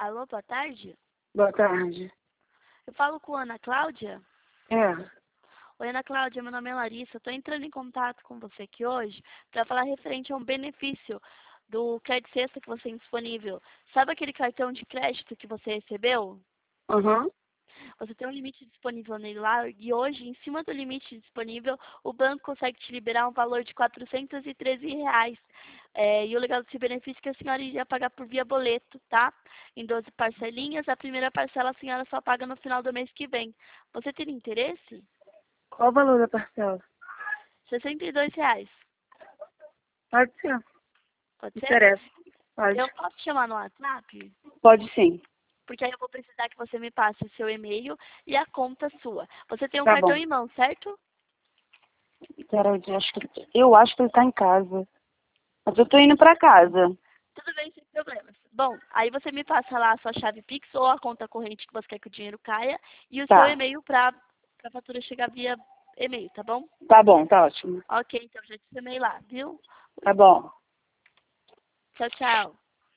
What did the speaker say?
Alô, boa tarde? Boa tarde. Eu falo com a Ana Cláudia? É. Oi, Ana Cláudia, meu nome é Larissa. Estou entrando em contato com você aqui hoje para falar referente a um benefício do crédito sexta que você tem disponível. Sabe aquele cartão de crédito que você recebeu? Uhum. Você tem um limite disponível nele lá e hoje, em cima do limite disponível, o banco consegue te liberar um valor de R$ 413. E o legal desse benefício é que a senhora iria pagar por via boleto, tá? Em 12 parcelinhas. A primeira parcela a senhora só paga no final do mês que vem. Você teria interesse? Qual o valor da parcela? R$ 62. Pode ser. Pode ser? Interessa. Pode. Eu posso te chamar no WhatsApp? Pode sim. Porque aí eu vou precisar que você me passe o seu e-mail e a conta sua. Você tem um Tá cartão bom. em mão, certo? Peraí, eu acho que ele tá em casa. Mas eu tô indo pra casa. Tudo bem, sem problemas. Bom, aí você me passa lá a sua chave Pix ou a conta corrente que você quer que o dinheiro caia e o seu Tá. e-mail para a fatura chegar via e-mail, tá bom? Tá bom, tá ótimo. Ok, então já te chamei lá, viu? Tá bom. Tchau, tchau.